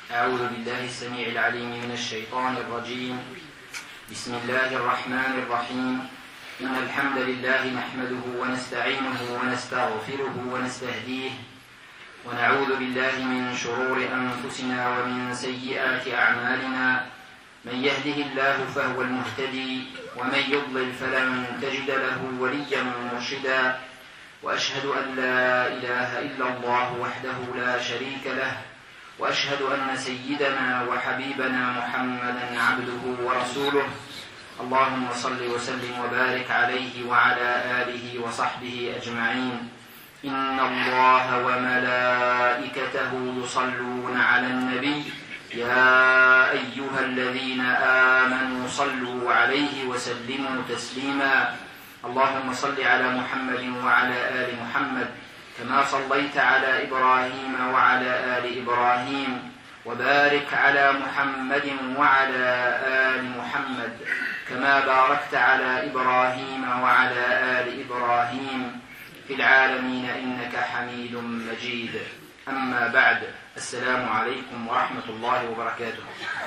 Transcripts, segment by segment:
أعوذ بالله السميع العليم من الشيطان الرجيم. بسم الله الرحمن الرحيم. إن الحمد لله نحمده ونستعينه ونستغفره ونستهديه ونعوذ بالله من شرور أنفسنا ومن سيئات أعمالنا. من يهده الله فهو المهتدي ومن يضلل فلن تجد له وليا مرشدا. وأشهد أن لا إله إلا الله وحده لا شريك له وأشهد أن سيدنا وحبيبنا محمدا عبده ورسوله. اللهم صل وسلم وبارك عليه وعلى آله وصحبه أجمعين. إن الله وملائكته يصلون على النبي يا أيها الذين آمنوا صلوا عليه وسلموا تسليما. اللهم صل على محمد وعلى آل محمد كما صليت على إبراهيم وعلى آل إبراهيم وبارك على محمد وعلى آل محمد كما باركت على إبراهيم وعلى آل إبراهيم في العالمين إنك حميد مجيد. أما بعد. السلام عليكم ورحمة الله وبركاته.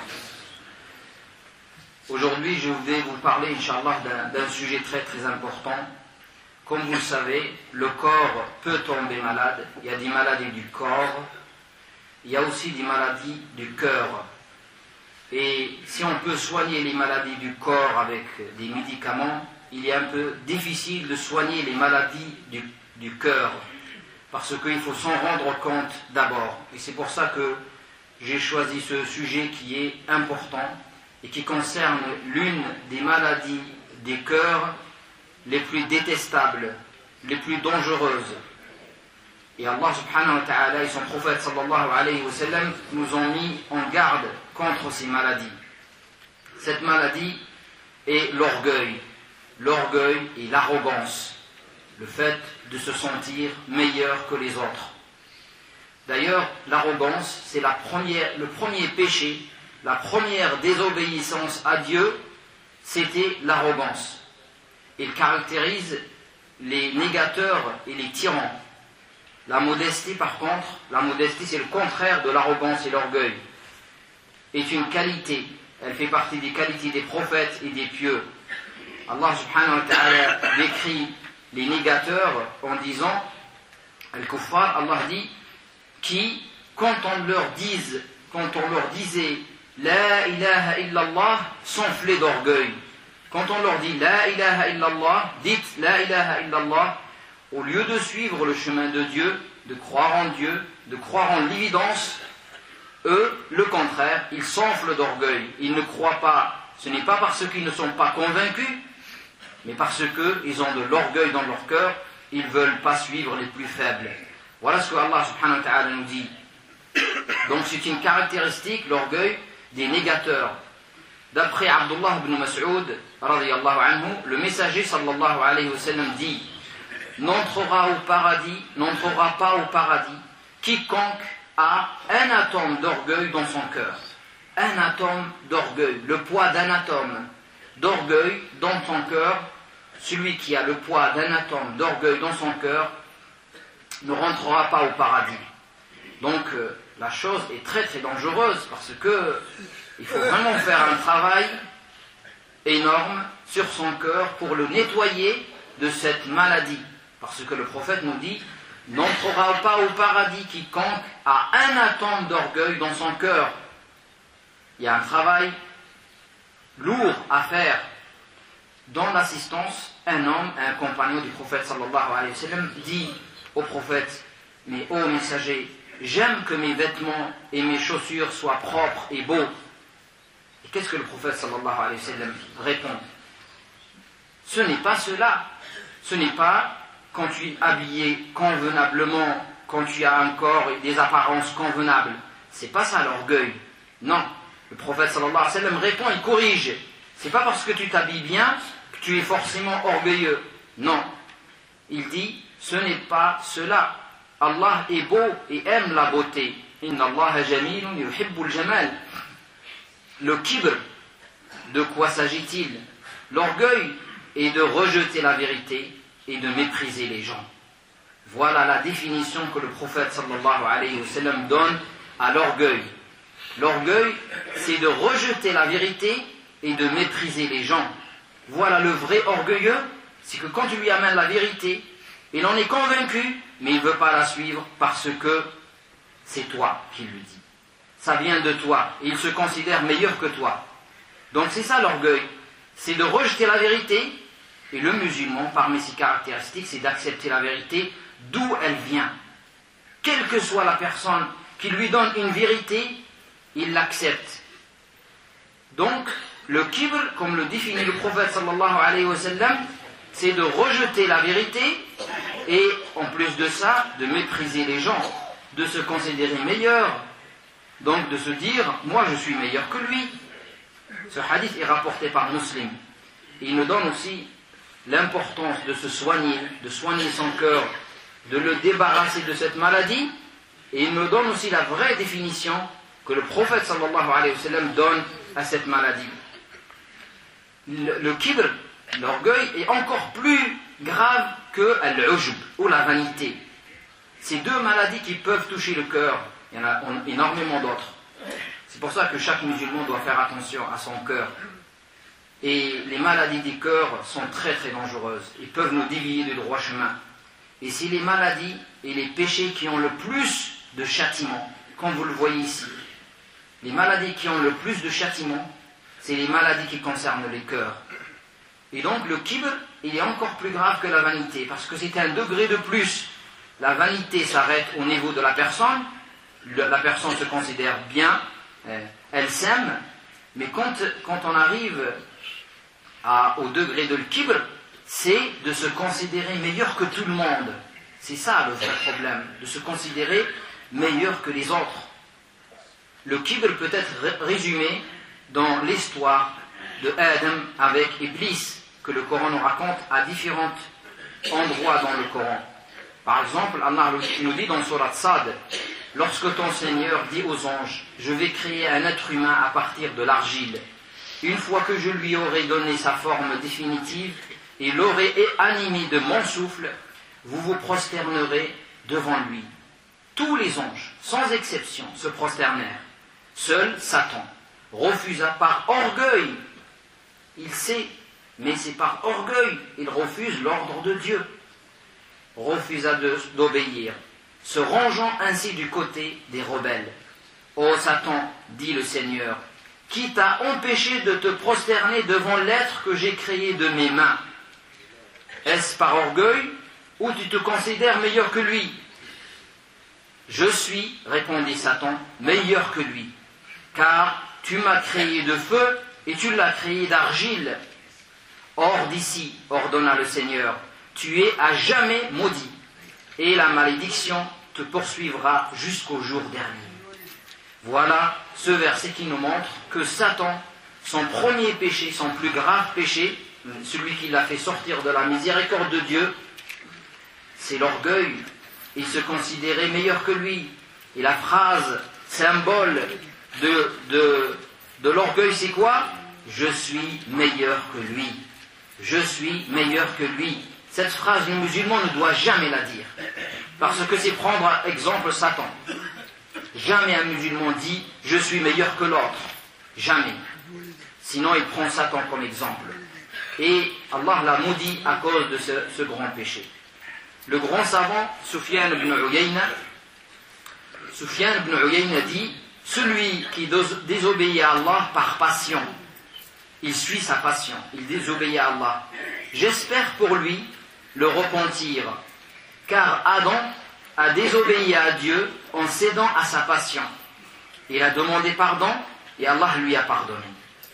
Aujourd'hui, je vais vous parler, Inch'Allah, d'un sujet très très important. Comme vous le savez, le corps peut tomber malade. Il y a des maladies du corps, il y a aussi des maladies du cœur. Et si on peut soigner les maladies du corps avec des médicaments, il est un peu difficile de soigner les maladies du cœur, parce qu'il faut s'en rendre compte d'abord. Et c'est pour ça que j'ai choisi ce sujet qui est important et qui concerne l'une des maladies des cœurs les plus détestables, les plus dangereuses. Et Allah subhanahu wa ta'ala et son prophète sallallahu alayhi wa sallam nous ont mis en garde contre ces maladies. Cette maladie est l'orgueil. L'orgueil et l'arrogance. Le fait de se sentir meilleur que les autres. D'ailleurs, l'arrogance, c'est le premier péché, la première désobéissance à Dieu, c'était l'arrogance. Il caractérise les négateurs et les tyrans. La modestie, par contre, la modestie, c'est le contraire de l'arrogance et l'orgueil. Est une qualité, elle fait partie des qualités des prophètes et des pieux. Allah subhanahu wa ta'ala décrit les négateurs en disant, Al-Kuffar, Allah dit, qui, quand on leur disait La ilaha illallah, s'enflaient d'orgueil. Quand on leur dit La ilaha illallah, dites La ilaha illallah, au lieu de suivre le chemin de Dieu, de croire en Dieu, de croire en l'évidence, eux, le contraire, ils s'enflent d'orgueil. Ils ne croient pas, ce n'est pas parce qu'ils ne sont pas convaincus, mais parce qu'ils ont de l'orgueil dans leur cœur, ils ne veulent pas suivre les plus faibles. Voilà ce que Allah subhanahu wa ta'ala nous dit. Donc c'est une caractéristique, l'orgueil, des négateurs. D'après Abdullah ibn Mas'ud, radiyallahu anhu, le messager sallallahu alayhi wa sallam dit, n'entrera pas au paradis quiconque a un atome d'orgueil dans son cœur. Un atome d'orgueil, le poids d'un atome d'orgueil dans ton cœur. Celui qui a le poids d'un atome d'orgueil dans son cœur ne rentrera pas au paradis. Donc la chose est très très dangereuse, parce que il faut vraiment faire un travail énorme sur son cœur pour le nettoyer de cette maladie. Parce que le prophète nous dit, n'entrera pas au paradis quiconque a un atome d'orgueil dans son cœur. Il y a un travail lourd à faire. Dans l'assistance, un homme, un compagnon du prophète sallallahu alayhi wa sallam dit au prophète, mais ô messager, j'aime que mes vêtements et mes chaussures soient propres et beaux. Et qu'est-ce que le prophète sallallahu alayhi wa sallam répond? Ce n'est pas cela. Ce n'est pas quand tu es habillé convenablement, quand tu as un corps et des apparences convenables. C'est pas ça l'orgueil. Non. Le prophète sallallahu alayhi wa sallam répond, il corrige. C'est pas parce que tu t'habilles bien que tu es forcément orgueilleux. Non. Il dit, ce n'est pas cela. Allah est beau et aime la beauté. Inna Allah jamilun yuhibbul jamal. Le kibr, de quoi s'agit-il? L'orgueil est de rejeter la vérité et de mépriser les gens. Voilà la définition que le prophète sallallahu alayhi wa sallam donne à l'orgueil. L'orgueil, c'est de rejeter la vérité et de mépriser les gens. Voilà le vrai orgueilleux, c'est que quand tu lui amènes la vérité, il en est convaincu, mais il ne veut pas la suivre parce que c'est toi qui lui dis. Ça vient de toi, et il se considère meilleur que toi. Donc c'est ça l'orgueil, c'est de rejeter la vérité, et le musulman, parmi ses caractéristiques, c'est d'accepter la vérité d'où elle vient. Quelle que soit la personne qui lui donne une vérité, il l'accepte. Donc, le kibr, comme le définit le prophète sallallahu alayhi wa sallam, c'est de rejeter la vérité et, en plus de ça, de mépriser les gens, de se considérer meilleur, donc de se dire, moi je suis meilleur que lui. Ce hadith est rapporté par Muslim. Il nous donne aussi l'importance de se soigner, de soigner son cœur, de le débarrasser de cette maladie, et il nous donne aussi la vraie définition que le prophète sallallahu alayhi wa sallam donne à cette maladie. Le kibr, l'orgueil, est encore plus grave que al-ujb, ou la vanité. Ces deux maladies qui peuvent toucher le cœur, il y en a énormément d'autres. C'est pour ça que chaque musulman doit faire attention à son cœur. Et les maladies du cœur sont très très dangereuses. Ils peuvent nous dévier du droit chemin. Et c'est les maladies et les péchés qui ont le plus de châtiment, comme vous le voyez ici. Les maladies qui ont le plus de châtiment, c'est les maladies qui concernent les cœurs. Et donc le kibr, il est encore plus grave que la vanité, parce que c'est un degré de plus. La vanité s'arrête au niveau de la personne se considère bien, elle s'aime, mais quand on arrive au degré de le kibr, c'est de se considérer meilleur que tout le monde. C'est ça le vrai problème, de se considérer meilleur que les autres. Le kibr peut être résumé dans l'histoire de Adam avec Iblis, que le Coran nous raconte à différents endroits dans le Coran. Par exemple, Allah nous dit dans Surat Sad, lorsque ton Seigneur dit aux anges, je vais créer un être humain à partir de l'argile, une fois que je lui aurai donné sa forme définitive et l'aurai animé de mon souffle, vous vous prosternerez devant lui. Tous les anges, sans exception, se prosternèrent. Seul Satan refusa par orgueil. Il sait, mais c'est par orgueil. Il refuse l'ordre de Dieu. Refusa d'obéir, se rangeant ainsi du côté des rebelles. Ô Satan, dit le Seigneur, qui t'a empêché de te prosterner devant l'être que j'ai créé de mes mains? Est-ce par orgueil ou tu te considères meilleur que lui? Je suis, répondit Satan, meilleur que lui, car tu m'as créé de feu et tu l'as créé d'argile. Hors d'ici, ordonna le Seigneur, tu es à jamais maudit, et la malédiction te poursuivra jusqu'au jour dernier. Voilà ce verset qui nous montre que Satan, son premier péché, son plus grave péché, celui qui l'a fait sortir de la miséricorde de Dieu, c'est l'orgueil. Il se considérait meilleur que lui. Et la phrase symbole de l'orgueil, c'est quoi? Je suis meilleur que lui. Je suis meilleur que lui. Cette phrase, le musulman ne doit jamais la dire. Parce que c'est prendre exemple Satan. Jamais un musulman dit « je suis meilleur que l'autre ». Jamais. Sinon, il prend Satan comme exemple. Et Allah l'a maudit à cause de ce grand péché. Le grand savant, Sufyan ibn Uyayna dit « celui qui désobéit à Allah par passion, il suit sa passion, il désobéit à Allah. J'espère pour lui le repentir, car Adam a désobéi à Dieu en cédant à sa passion. Il a demandé pardon et Allah lui a pardonné.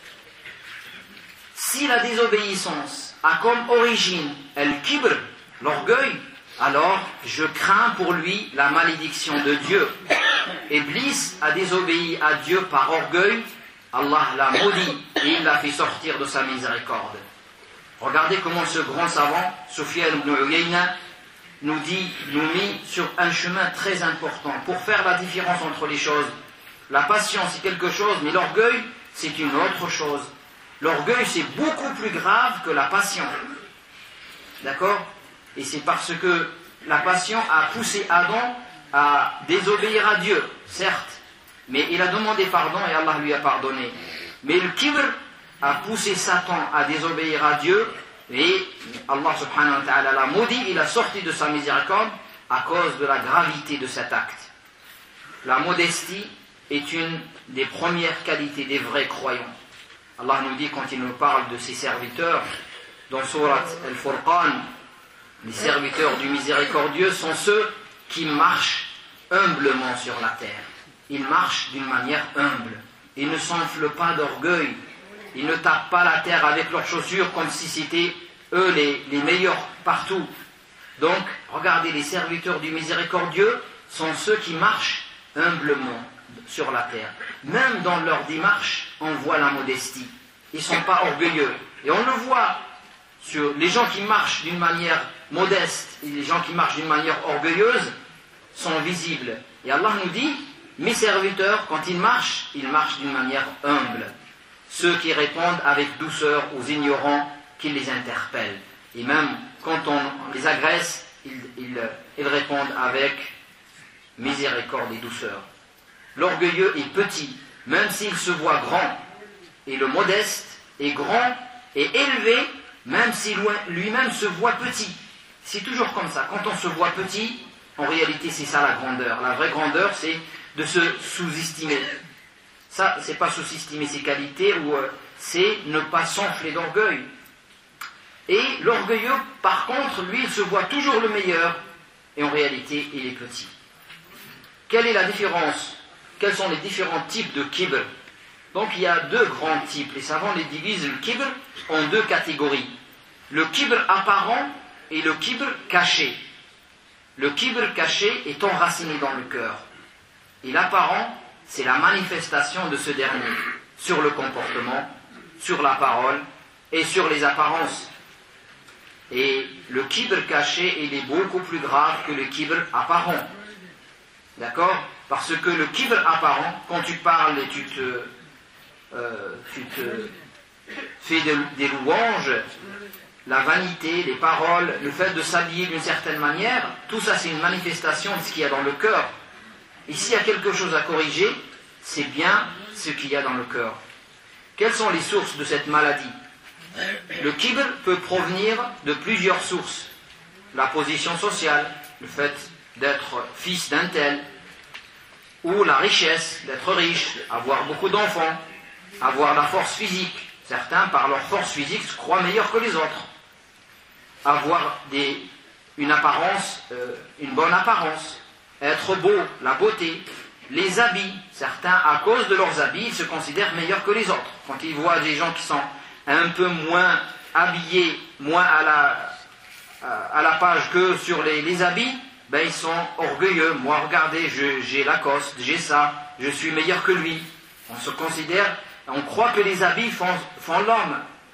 Si la désobéissance a comme origine al-kibr, l'orgueil, alors je crains pour lui la malédiction de Dieu. Iblis a désobéi à Dieu par orgueil, Allah l'a maudit et il l'a fait sortir de sa miséricorde. Regardez comment ce grand savant, Sufyan ibn Uyayna, nous met sur un chemin très important pour faire la différence entre les choses. La passion c'est quelque chose, mais l'orgueil c'est une autre chose. L'orgueil c'est beaucoup plus grave que la passion. D'accord? Et c'est parce que la passion a poussé Adam à désobéir à Dieu, certes, mais il a demandé pardon et Allah lui a pardonné. Mais le kibr a poussé Satan à désobéir à Dieu et Allah subhanahu wa ta'ala l'a maudit, il a sorti de sa miséricorde à cause de la gravité de cet acte. La modestie est une des premières qualités des vrais croyants. Allah nous dit quand il nous parle de ses serviteurs dans Surat Al-Furqan, les serviteurs du miséricordieux sont ceux qui marchent humblement sur la terre. Ils marchent d'une manière humble. Ils ne s'enflent pas d'orgueil. Ils ne tapent pas la terre avec leurs chaussures comme si c'était eux les meilleurs partout. Donc, regardez, les serviteurs du miséricordieux sont ceux qui marchent humblement sur la terre. Même dans leur démarche, on voit la modestie. Ils ne sont pas orgueilleux. Et on le voit sur les gens qui marchent d'une manière modeste et les gens qui marchent d'une manière orgueilleuse sont visibles. Et Allah nous dit, mes serviteurs, quand ils marchent d'une manière humble. Ceux qui répondent avec douceur aux ignorants qui les interpellent. Et même quand on les agresse, ils répondent avec miséricorde et douceur. L'orgueilleux est petit, même s'il se voit grand. Et le modeste est grand et élevé, même si lui-même se voit petit. C'est toujours comme ça. Quand on se voit petit, en réalité, c'est ça la grandeur. La vraie grandeur, c'est de se sous-estimer. Ça, c'est pas sous-estimer ses qualités, ou c'est ne pas s'enfler d'orgueil. Et l'orgueilleux, par contre, lui, il se voit toujours le meilleur, et en réalité, il est petit. Quelle est la différence? Quels sont les différents types de kibr? Donc, il y a deux grands types. Les savants les divisent le kibr en deux catégories. Le kibr apparent et le kibr caché. Le kibr caché est enraciné dans le cœur. Et l'apparent, c'est la manifestation de ce dernier sur le comportement, sur la parole et sur les apparences. Et le kibr caché, il est beaucoup plus grave que le kibr apparent. D'accord? Parce que le kibr apparent, quand tu parles et tu te fais des louanges, la vanité, les paroles, le fait de s'habiller d'une certaine manière, tout ça c'est une manifestation de ce qu'il y a dans le cœur. Et s'il y a quelque chose à corriger, c'est bien ce qu'il y a dans le cœur. Quelles sont les sources de cette maladie? Le kibr peut provenir de plusieurs sources. La position sociale, le fait d'être fils d'un tel, ou la richesse, d'être riche, avoir beaucoup d'enfants, avoir la force physique. Certains, par leur force physique, se croient meilleurs que les autres. Avoir une apparence, une bonne apparence, être beau, la beauté, les habits. Certains, à cause de leurs habits, ils se considèrent meilleurs que les autres. Quand ils voient des gens qui sont un peu moins habillés, moins à la page que sur les habits, ben ils sont orgueilleux. Moi, regardez, j'ai Lacoste, j'ai ça, je suis meilleur que lui. On se considère, on croit que les habits font l'homme.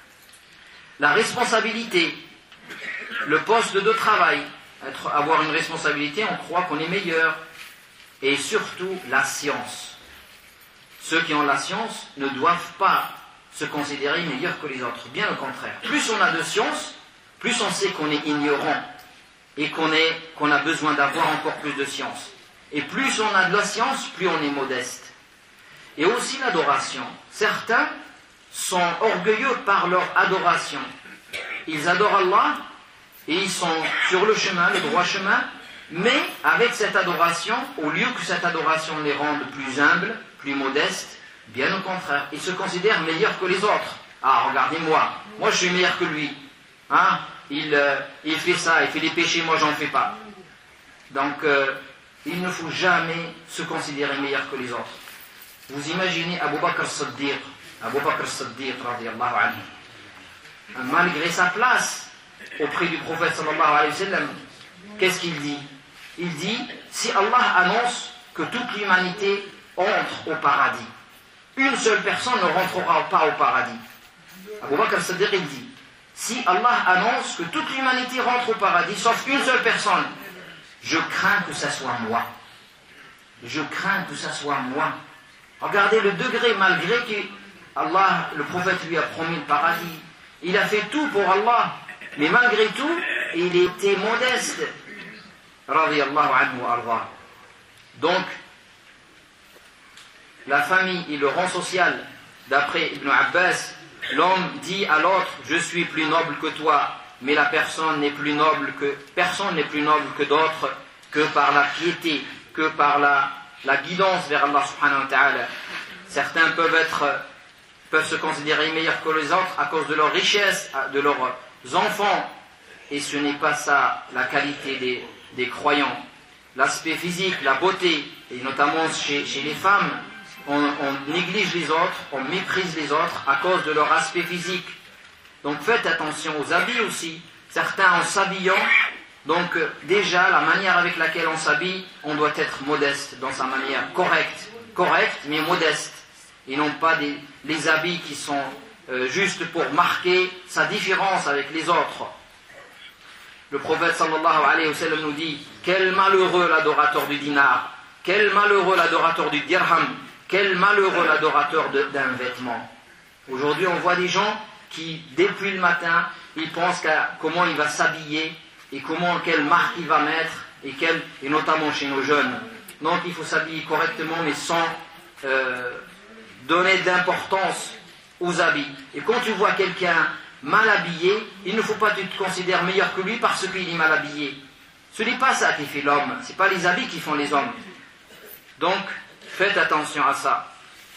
La responsabilité, le poste de travail, avoir une responsabilité, on croit qu'on est meilleur. Et surtout, la science. Ceux qui ont la science ne doivent pas se considérer meilleurs que les autres. Bien au contraire. Plus on a de science, plus on sait qu'on est ignorant et qu'on a besoin d'avoir encore plus de science. Et plus on a de la science, plus on est modeste. Et aussi l'adoration. Certains sont orgueilleux par leur adoration. Ils adorent Allah et ils sont sur le chemin, le droit chemin, mais avec cette adoration, au lieu que cette adoration les rende plus humbles, plus modestes, bien au contraire, ils se considèrent meilleurs que les autres. Ah, regardez-moi, moi je suis meilleur que lui. Hein? Il fait ça, il fait des péchés, moi j'en fais pas. Donc, il ne faut jamais se considérer meilleur que les autres. Vous imaginez Abu Bakr as-Siddiq, radiyallahu anhu, malgré sa place auprès du prophète sallallahu alayhi wa sallam, qu'est-ce qu'il dit? Il dit, si Allah annonce que toute l'humanité entre au paradis, une seule personne ne rentrera pas au paradis. Abu Bakr as-Siddiq, il dit, si Allah annonce que toute l'humanité rentre au paradis, sauf une seule personne, je crains que ça soit moi. Je crains que ça soit moi. Regardez le degré, malgré que Allah, le prophète lui a promis le paradis. Il a fait tout pour Allah. Mais malgré tout, il était modeste. Radiyallahu anhu arda. Donc, la famille et le rang social. D'après Ibn Abbas, l'homme dit à l'autre « Je suis plus noble que toi », mais la personne n'est plus noble que d'autres, que par la piété, que par la guidance vers Allah subhanahu wa ta'ala. Certains peuvent se considérer meilleurs que les autres à cause de leur richesse, de leurs enfants, et ce n'est pas ça la qualité des croyants. L'aspect physique, la beauté, et notamment chez les femmes, on néglige les autres, on méprise les autres à cause de leur aspect physique. Donc faites attention aux habits aussi. Certains en s'habillant, donc déjà la manière avec laquelle on s'habille, on doit être modeste dans sa manière, correcte mais modeste, et non pas les habits qui sont juste pour marquer sa différence avec les autres. Le prophète sallallahu alayhi wa sallam nous dit « Quel malheureux l'adorateur du dinar, quel malheureux l'adorateur du dirham, quel malheureux l'adorateur d'un vêtement. » Aujourd'hui on voit des gens qui, depuis le matin, ils pensent à comment il va s'habiller et quelle marque il va mettre, et notamment chez nos jeunes. Donc il faut s'habiller correctement mais sans donner d'importance aux habits. Et quand tu vois quelqu'un mal habillé, il ne faut pas que tu te considères meilleur que lui parce qu'il est mal habillé. Ce n'est pas ça qui fait l'homme, ce n'est pas les habits qui font les hommes. Donc, faites attention à ça.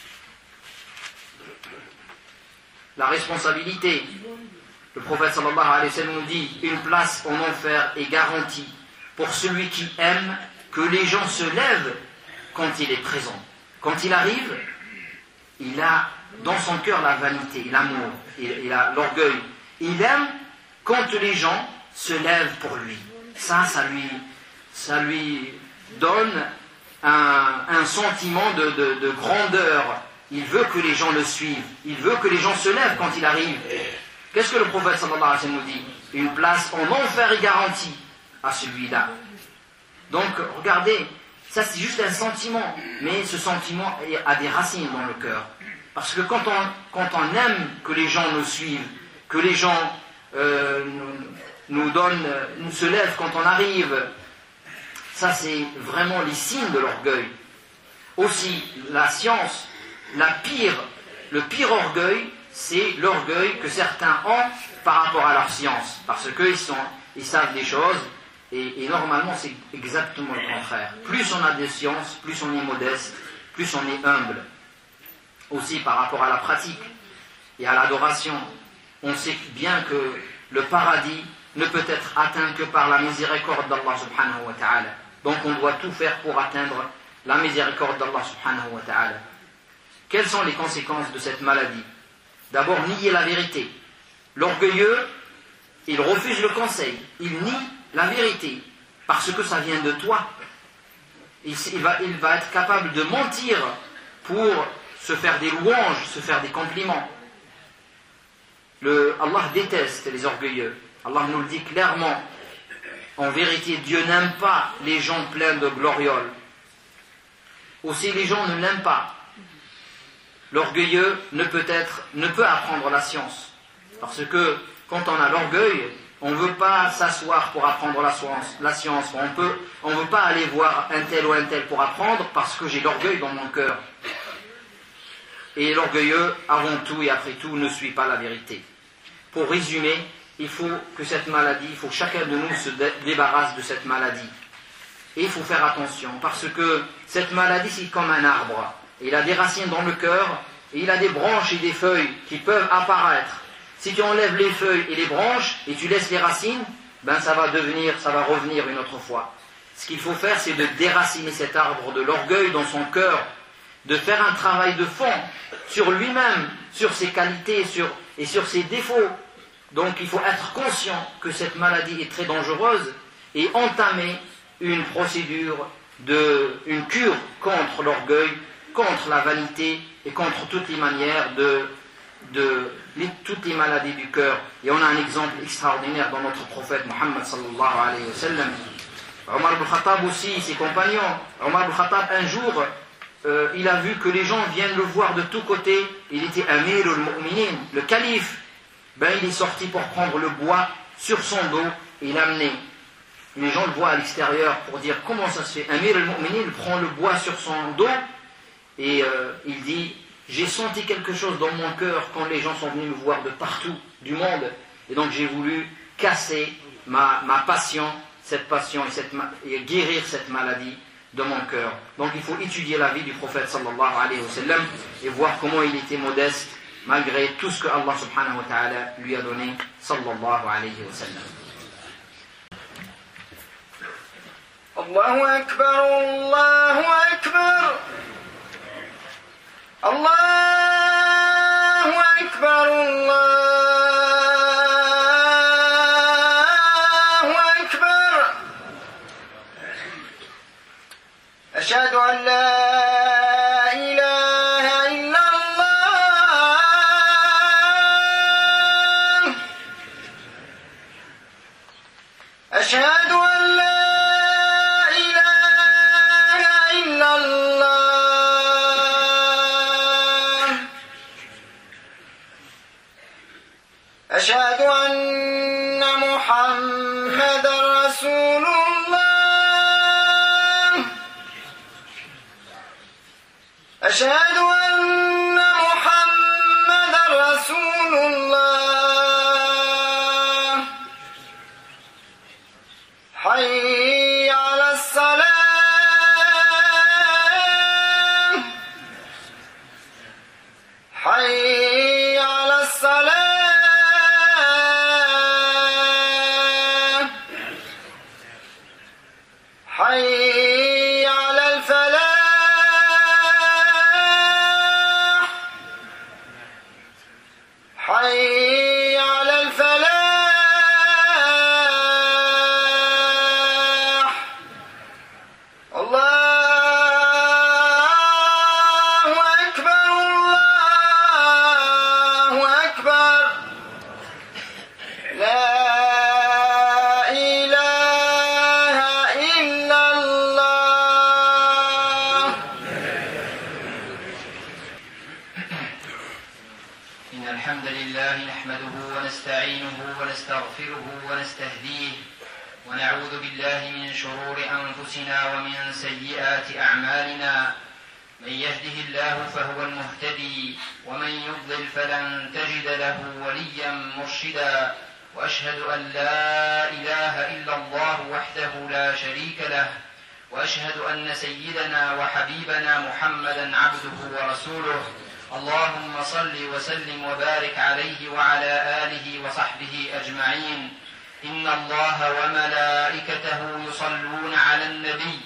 La responsabilité. Le prophète sallallahu alayhi wa sallam nous dit, une place en enfer est garantie pour celui qui aime que les gens se lèvent quand il est présent. Quand il arrive, il a dans son cœur la vanité, l'amour, il a l'orgueil. Il aime quand les gens se lèvent pour lui. Ça lui donne un sentiment de grandeur. Il veut que les gens le suivent. Il veut que les gens se lèvent quand il arrive. Qu'est-ce que le prophète sallallahu alayhi wa sallam nous dit? Une place en enfer est garantie à celui-là. Donc, regardez, ça c'est juste un sentiment, mais ce sentiment a des racines dans le cœur. Parce que quand on aime que les gens nous suivent, que les gens nous se lèvent quand on arrive, ça c'est vraiment les signes de l'orgueil. Aussi, la science, le pire orgueil, c'est l'orgueil que certains ont par rapport à leur science. Parce qu'ils savent des choses, et normalement c'est exactement le contraire. Plus on a de science, plus on est modeste, plus on est humble. Aussi par rapport à la pratique et à l'adoration, on sait bien que le paradis ne peut être atteint que par la miséricorde d'Allah subhanahu wa ta'ala. Donc on doit tout faire pour atteindre la miséricorde d'Allah subhanahu wa ta'ala. Quelles sont les conséquences de cette maladie? D'abord, nier la vérité. L'orgueilleux, il refuse le conseil, il nie la vérité, parce que ça vient de toi. Il va être capable de mentir pour se faire des louanges, se faire des compliments. Allah déteste les orgueilleux. Allah nous le dit clairement. En vérité, Dieu n'aime pas les gens pleins de glorioles. Aussi, les gens ne l'aiment pas. L'orgueilleux ne peut apprendre la science. Parce que quand on a l'orgueil, on ne veut pas s'asseoir pour apprendre la science. On ne veut pas aller voir un tel ou un tel pour apprendre parce que j'ai l'orgueil dans mon cœur. Et l'orgueilleux, avant tout et après tout, ne suit pas la vérité. Pour résumer, il faut que chacun de nous se débarrasse de cette maladie. Et il faut faire attention, parce que cette maladie, c'est comme un arbre. Il a des racines dans le cœur, et il a des branches et des feuilles qui peuvent apparaître. Si tu enlèves les feuilles et les branches, et tu laisses les racines, ça va revenir une autre fois. Ce qu'il faut faire, c'est de déraciner cet arbre de l'orgueil dans son cœur, de faire un travail de fond sur lui-même, sur ses qualités et sur ses défauts. Donc il faut être conscient que cette maladie est très dangereuse et entamer une procédure, une cure contre l'orgueil, contre la vanité et contre toutes les manières toutes les maladies du cœur. Et on a un exemple extraordinaire dans notre prophète Muhammad sallallahu alayhi wa sallam. Omar ibn Khattab aussi, ses compagnons. Omar ibn Khattab, un jour, il a vu que les gens viennent le voir de tous côtés. Il était Amir al-Mu'minin, le calife. Il est sorti pour prendre le bois sur son dos et l'amener. Les gens le voient à l'extérieur pour dire comment ça se fait. Amir al-Mu'minin prend le bois sur son dos Et il dit, j'ai senti quelque chose dans mon cœur quand les gens sont venus me voir de partout, du monde. Et donc j'ai voulu casser ma passion, cette passion et guérir cette maladie de mon cœur. Donc il faut étudier la vie du prophète sallallahu alayhi wa sallam et voir comment il était modeste malgré tout ce que Allah subhanahu wa ta'ala lui a donné sallallahu alayhi wa sallam. Allahu Akbar, Allahu Akbar, Allahu Akbar, Allahu Akbar. Ashhadu an la أشهد أن لا إله إلا الله أشهد أن محمدا رسول الله أشهد أن محمدا رسول الله حي على الصلاة حي على الصلاة حي على الفلاح حي على الفلاح ونستغفره ونستهديه ونعوذ بالله من شرور أنفسنا ومن سيئات أعمالنا من يهده الله فهو المهتدي ومن يضلل فلن تجد له وليا مرشدا وأشهد أن لا إله إلا الله وحده لا شريك له وأشهد أن سيدنا وحبيبنا محمدا عبده ورسوله اللهم صل وسلم وبارك عليه وعلى آله وصحبه أجمعين إن الله وملائكته يصلون على النبي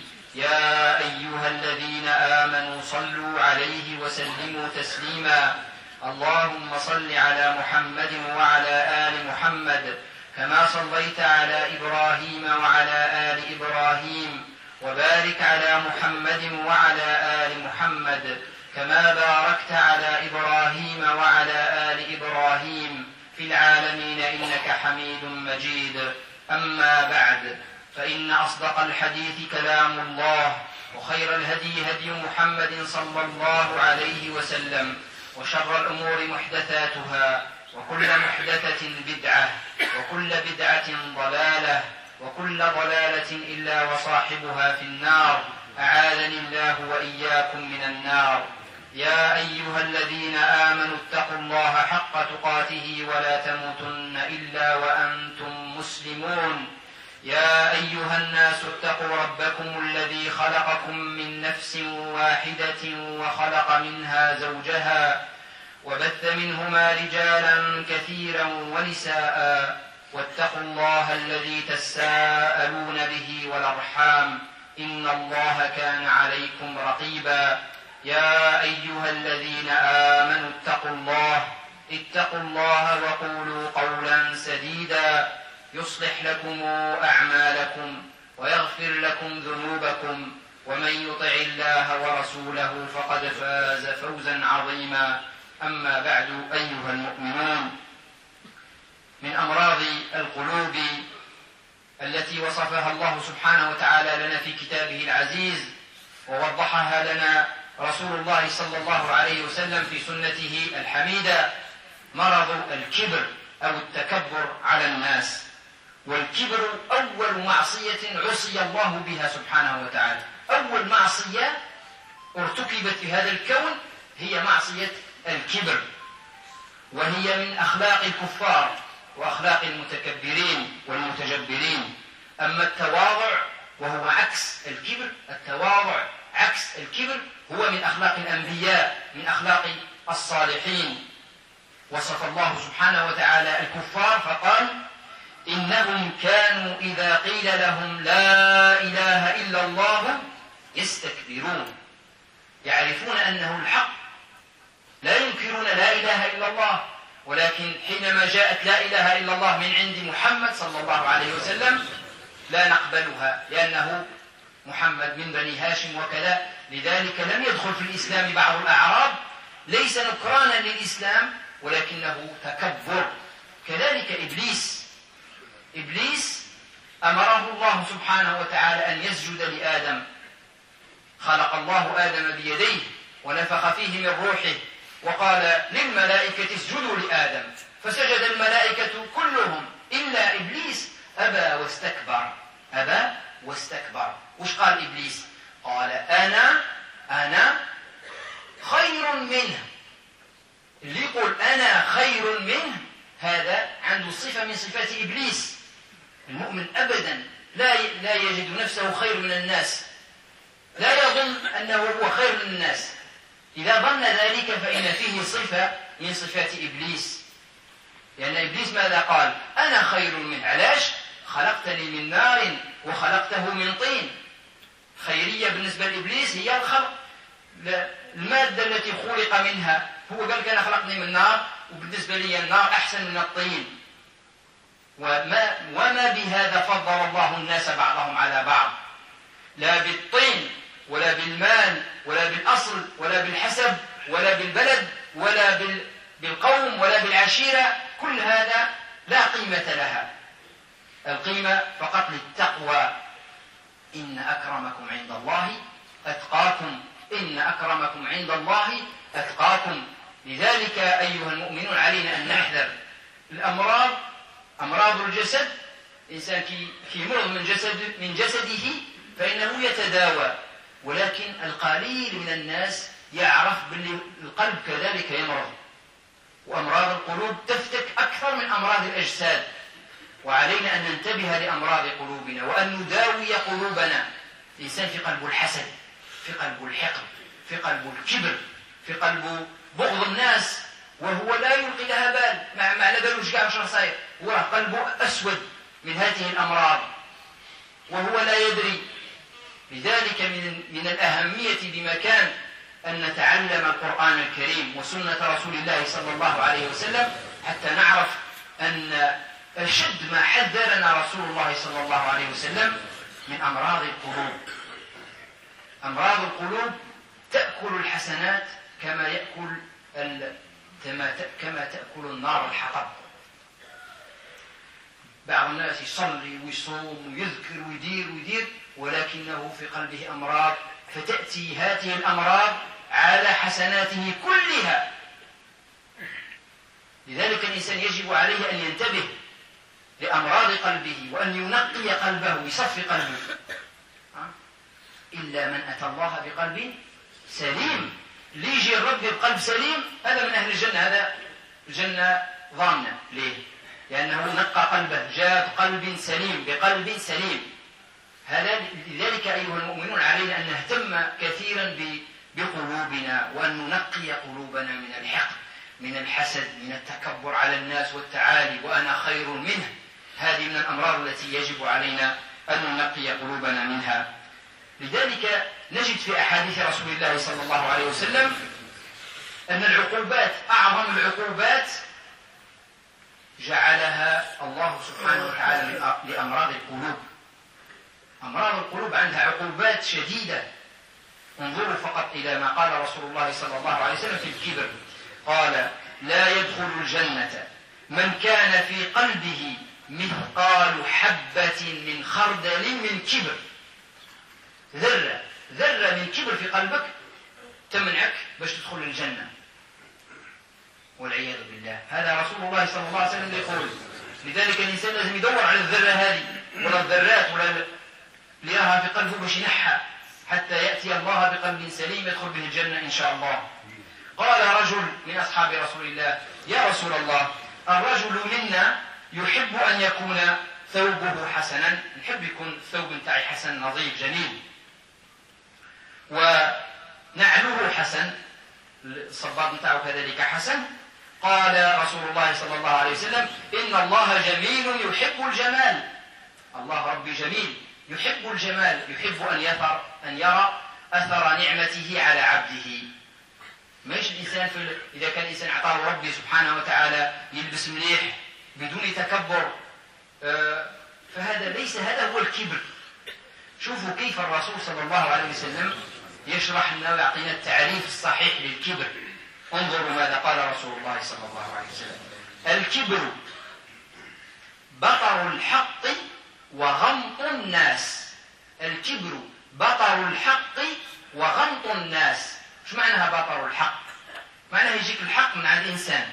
يا أيها الذين آمنوا صلوا عليه وسلموا تسليما اللهم صل على محمد وعلى آل محمد كما صليت على إبراهيم وعلى آل إبراهيم وبارك على محمد وعلى آل محمد كما باركت على إبراهيم وعلى آل إبراهيم في العالمين إنك حميد مجيد أما بعد فإن أصدق الحديث كلام الله وخير الهدي هدي محمد صلى الله عليه وسلم وشر الأمور محدثاتها وكل محدثة بدعة وكل بدعة ضلالة وكل ضلالة إلا وصاحبها في النار أعاذني الله وإياكم من النار يا أيها الذين آمنوا اتقوا الله حق تقاته ولا تموتن إلا وأنتم مسلمون يا أيها الناس اتقوا ربكم الذي خلقكم من نفس واحدة وخلق منها زوجها وبث منهما رجالا كثيرا ونساء واتقوا الله الذي تساءلون به والأرحام إن الله كان عليكم رقيبا يا أيها الذين آمنوا اتقوا الله وقولوا قولا سديدا يصلح لكم أعمالكم ويغفر لكم ذنوبكم ومن يطع الله ورسوله فقد فاز فوزا عظيما أما بعد أيها المؤمنون من أمراض القلوب التي وصفها الله سبحانه وتعالى لنا في كتابه العزيز ووضحها لنا رسول الله صلى الله عليه وسلم في سنته الحميدة مرض الكبر أو التكبر على الناس. والكبر أول معصية عصي الله بها سبحانه وتعالى. أول معصية ارتكبت في هذا الكون هي معصية الكبر، وهي من أخلاق الكفار وأخلاق المتكبرين والمتجبرين. أما التواضع وهو عكس الكبر، التواضع عكس الكبر، هو من أخلاق الأنبياء، من أخلاق الصالحين. وصف الله سبحانه وتعالى الكفار فقال: إنهم كانوا إذا قيل لهم لا إله إلا الله يستكبرون. يعرفون أنه الحق، لا ينكرون لا إله إلا الله، ولكن حينما جاءت لا إله إلا الله من عند محمد صلى الله عليه وسلم لا نقبلها، لأنه محمد من بني هاشم وكذا. لذلك لم يدخل في الإسلام بعض الأعراب، ليس نكرانا للإسلام ولكنه تكبر. كذلك إبليس أمره الله سبحانه وتعالى أن يسجد لآدم. خلق الله آدم بيديه ونفخ فيه من روحه وقال للملائكة اسجدوا لآدم، فسجد الملائكة كلهم إلا إبليس أبى واستكبر. وش قال إبليس؟ قال أنا خير منه. اللي يقول أنا خير منه هذا عنده صفة من صفات إبليس. المؤمن أبدا لا يجد نفسه خير من الناس، لا يظن أنه هو خير من الناس. إذا ظن ذلك فإن فيه صفة من صفات إبليس، لأن إبليس ماذا قال؟ أنا خير منه. علاش؟ خلقتني من نار وخلقته من طين. خيرية بالنسبة لإبليس هي الخلق، المادة التي خلق منها. هو قال كان خلقني من نار، وبالنسبة لي النار أحسن من الطين. وما بهذا فضل الله الناس بعضهم على بعض، لا بالطين ولا بالمال ولا بالأصل ولا بالحسب ولا بالبلد ولا بالقوم ولا بالعشيرة. كل هذا لا قيمة لها. القيمة فقط للتقوى. إن أكرمكم عند الله أتقاكم، إن أكرمكم عند الله أتقاكم. لذلك أيها المؤمنون علينا أن نحذر الأمراض، أمراض الجسد. إنسان كي مرض من جسده فإنه يتداوى، ولكن القليل من الناس يعرف بأن القلب كذلك يمرض. وأمراض القلوب تفتك أكثر من أمراض الأجساد، وعلينا أن ننتبه لأمراض قلوبنا وأن نداوي قلوبنا. الإنسان في قلبه الحسد، في قلبه الحقد، في قلبه الكبر، في قلبه بغض الناس، وهو لا يلقي لها بال، ما على بالوش كاع واش راه صاير، هو قلبه أسود من هذه الأمراض وهو لا يدري. لذلك من الأهمية بمكان أن نتعلم القرآن الكريم وسنة رسول الله صلى الله عليه وسلم، حتى نعرف أن أشد ما حذرنا رسول الله صلى الله عليه وسلم من أمراض القلوب. أمراض القلوب تأكل الحسنات كما تأكل النار الحطب. بعض الناس يصلي ويصوم ويذكر ويدير ولكنه في قلبه أمراض، فتأتي هذه الأمراض على حسناته كلها. لذلك الإنسان يجب عليه أن ينتبه لأمراض قلبه وأن ينقي قلبه ويصفي قلبه. إلا من أتى الله بقلب سليم. اللي يجي الرب بقلب سليم هذا من أهل الجنة، هذا الجنة ضامنة. ليه؟ لأنه نقى قلبه، جاء بقلب سليم، بقلب سليم. لذلك أيها المؤمنون علينا أن نهتم كثيرا بقلوبنا وأن ننقي قلوبنا من الحقد، من الحسد، من التكبر على الناس والتعالي وأنا خير منه. هذه من الأمراض التي يجب علينا أن ننقي قلوبنا منها. لذلك نجد في أحاديث رسول الله صلى الله عليه وسلم أن العقوبات، أعظم العقوبات جعلها الله سبحانه وتعالى لأمراض القلوب. أمراض القلوب عندها عقوبات شديدة. انظروا فقط إلى ما قال رسول الله صلى الله عليه وسلم في الكبر. قال: لا يدخل الجنة من كان في قلبه مثقال حبة من خردل من كبر. ذرة من كبر في قلبك تمنعك باش تدخل الجنة والعياذ بالله. هذا رسول الله صلى الله عليه وسلم يقول. لذلك الإنسان لازم يدور على الذرة هذه ولا الذرات ولا اللي يراها في قلبه باش ينحى حتى يأتي الله بقلب سليم يدخل به الجنة إن شاء الله. قال رجل من أصحاب رسول الله: يا رسول الله، الرجل منا يحب أن يكون ثوبه حسنا، نحب يكون الثوب نتاعي حسن نظيف جميل، ونعله حسن، الصباط نتاعه كذلك حسن. قال رسول الله صلى الله عليه وسلم: إن الله جميل يحب الجمال. الله ربي جميل يحب الجمال، يحب أن يرى أثر نعمته على عبده. ماش الإنسان إذا كان الإنسان أعطاه ربي سبحانه وتعالى يلبس مليح بدون تكبر، فهذا ليس هذا هو الكبر. شوفوا كيف الرسول صلى الله عليه وسلم يشرح لنا ويعطينا التعريف الصحيح للكبر. انظروا ماذا قال رسول الله صلى الله عليه وسلم: الكبر بطر الحق وغمط الناس. الكبر بطر الحق وغمط الناس. شو معناها بطر الحق؟ معناها يجيك الحق من عند الإنسان،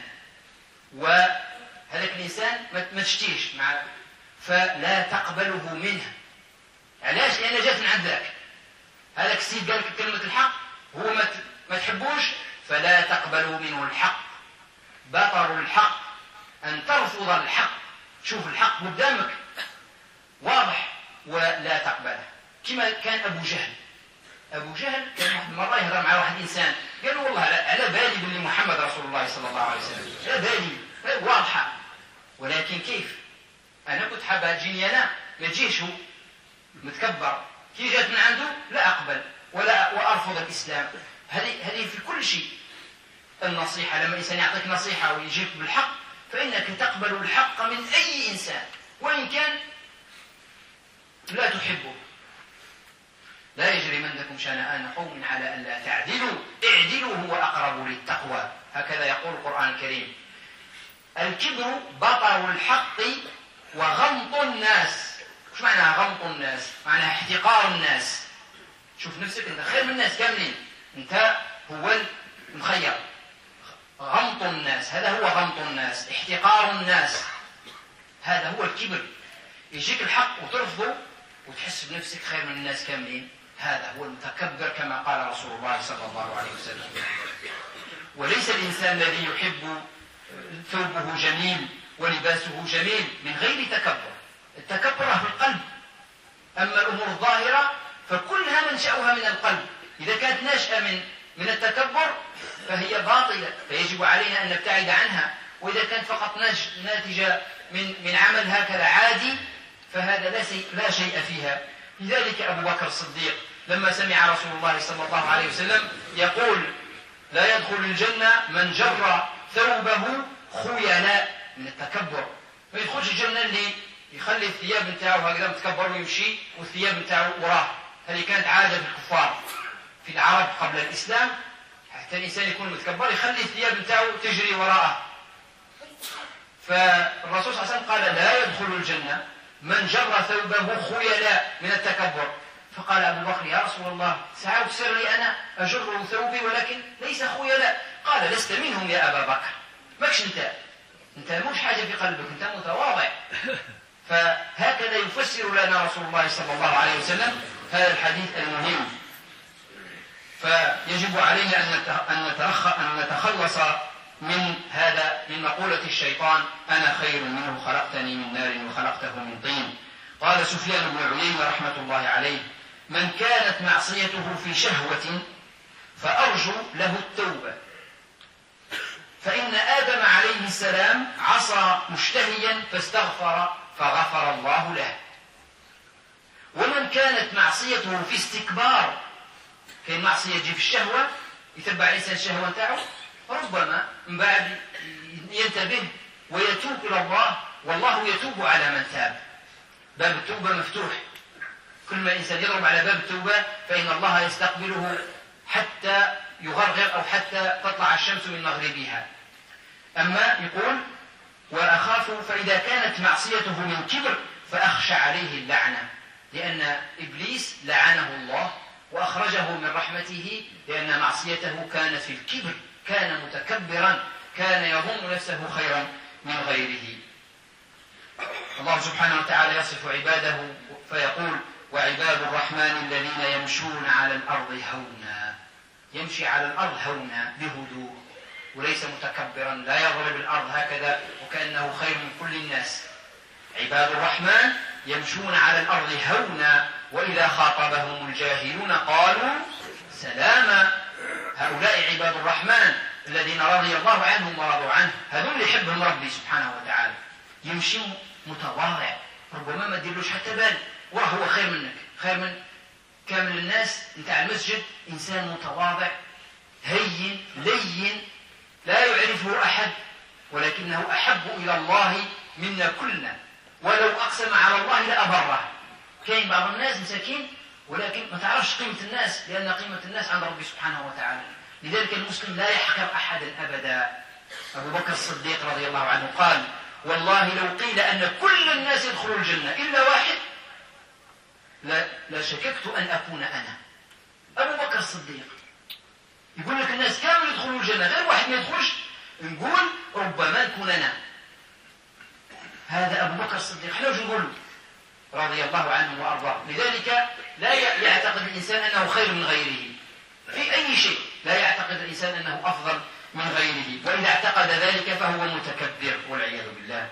وهذاك الإنسان ما تشتيش فلا تقبله منه. علاش؟ لأنها جات من عندك. هذاك السيد قال لك كلمة الحق، هو ما تحبوش، فلا تقبلوا منه الحق. بطر الحق أن ترفض الحق، تشوف الحق قدامك واضح ولا تقبله. كما كان أبو جهل كان واحد مرة يهضر مع واحد إنسان، قال له: والله على بالي بأن محمد رسول الله صلى الله عليه وسلم، على بالي واضحة، ولكن كيف؟ أنا كنت حابة تجيني أنا، ما تجيش هو متكبر، كي جات من عنده لا أقبل وأرفض الإسلام. هذه في كل شيء. النصيحة، لما الإنسان يعطيك نصيحة ويجيك بالحق فإنك تقبل الحق من أي إنسان وإن كان لا تحبه. لا يجرمنكم شنآن قوم على أن لا تعدلوا اعدلوا هو أقرب للتقوى، هكذا يقول القرآن الكريم. الكبر بطر الحق وغمط الناس. شو معنى غمط الناس؟ معناها احتقار الناس. شوف نفسك أنت خير من الناس كاملين، أنت هو المخير. غمط الناس، هذا هو غمط الناس، احتقار الناس، هذا هو الكبر. يجيك الحق وترفضه وتحس بنفسك خير من الناس كاملين، هذا هو المتكبر كما قال رسول الله صلى الله عليه وسلم. وليس الإنسان الذي يحب ثوبه جميل ولباسه جميل من غير تكبر. التكبر في القلب، أما الأمور الظاهرة فكلها منشأها من القلب. إذا كانت ناشئة من التكبر فهي باطلة، فيجب علينا أن نبتعد عنها. وإذا كانت فقط ناتجة من عمل هكذا عادي فهذا لا شيء فيها. لذلك أبو بكر الصديق لما سمع رسول الله صلى الله عليه وسلم يقول: لا يدخل الجنة من جر ثوبه خيلاء، من التكبر. ما يدخلش الجنة اللي يخلي الثياب نتاعه هكذا متكبر ويمشي والثياب نتاعه وراه. هذه كانت عادة في الكفار في العرب قبل الإسلام، حتى الإنسان يكون متكبر يخلي الثياب نتاعه تجري وراءه. فالرسول صلى الله عليه وسلم قال: لا يدخل الجنة من جر ثوبه خيلاء، من التكبر. فقال أبو بكر: يا رسول الله، ساعات تصير لي أنا أجر ثوبي ولكن ليس خيلاء. قال: لست منهم يا أبا بكر، ماكش أنت مش حاجة في قلبك، أنت متواضع. فهكذا يفسر لنا رسول الله صلى الله عليه وسلم هذا الحديث المهم. فيجب علينا أن نتخلص من مقولة الشيطان: أنا خير منه خلقتني من نار وخلقته من طين. قال سفيان بن عيينة رحمة الله عليه: من كانت معصيته في شهوة فأرجو له التوبة، فإن آدم عليه السلام عصى مشتهيا فاستغفر فغفر الله له. ومن كانت معصيته في استكبار، كاين معصية تجي في الشهوة يتبع الإنسان الشهوة نتاعو، ربما من بعد ينتبه ويتوب إلى الله، والله يتوب على من تاب. باب التوبة مفتوح، كل ما الإنسان يضرب على باب التوبة فإن الله يستقبله حتى يغرغر أو حتى تطلع الشمس من مغربها. أما يقول: وأخاف فإذا كانت معصيته من كبر فأخشى عليه اللعنة، لأن إبليس لعنه الله وأخرجه من رحمته لأن معصيته كانت في الكبر، كان متكبرا، كان يظن نفسه خيرا من غيره. الله سبحانه وتعالى يصف عباده فيقول: وعباد الرحمن الذين يمشون على الأرض هونا. يمشي على الأرض هونا بهدوء وليس متكبرا، لا يضرب الأرض هكذا وكأنه خير من كل الناس. عباد الرحمن يمشون على الأرض هونا وإذا خاطبهم الجاهلون قالوا سلاما. هؤلاء عباد الرحمن الذين رضي الله عنهم ورضوا عنه، هذول يحبهم ربي سبحانه وتعالى. يمشي متواضع، ربما ما تديرلوش حتى بال، وهو خير منك، خير من كامل الناس. انت على المسجد إنسان متواضع هين لين لا يعرفه أحد، ولكنه أحب إلى الله منا كلنا، ولو أقسم على الله لأبره. كاين بعض الناس مساكين ولكن ما تعرفش قيمة الناس، لأن قيمة الناس عند ربي سبحانه وتعالى. لذلك المسلم لا يحقر أحدا أبدا. أبو بكر الصديق رضي الله عنه قال والله لو قيل أن كل الناس يدخلوا الجنة إلا واحد لشككت أن أكون أنا. أبو بكر الصديق يقول لك الناس كانوا يدخلوا الجنة غير واحد ما يدخلش، نقول ربما نكون أنا. هذا أبو بكر الصديق، احنا وش نقول رضي الله عنه وأرضاه. لذلك لا يعتقد الإنسان أنه خير من غيره في أي شيء، لا يعتقد الإنسان أنه أفضل من غيره، وإذا اعتقد ذلك فهو متكبر والعياذ بالله.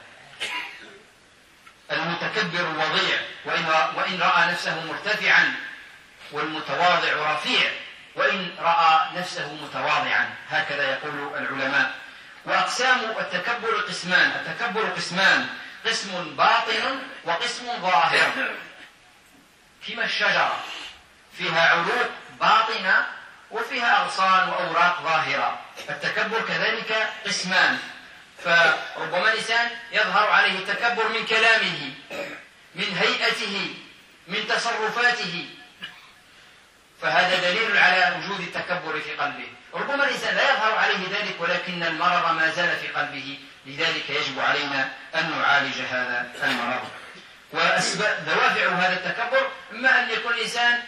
المتكبر وضيع وإن رأى نفسه مرتفعا، والمتواضع رفيع وإن رأى نفسه متواضعا، هكذا يقول العلماء. وأقسام التكبر قسمان. التكبر قسمان، قسم باطن وقسم ظاهر. كما الشجرة فيها عروق باطنة وفيها أغصان وأوراق ظاهرة، التكبر كذلك قسمان. فربما الإنسان يظهر عليه التكبر من كلامه، من هيئته، من تصرفاته، فهذا دليل على وجود التكبر في قلبه. ربما الإنسان لا يظهر عليه ذلك ولكن المرض ما زال في قلبه، لذلك يجب علينا أن نعالج هذا المرض. وأسباب دوافع هذا التكبر إما أن يكون الإنسان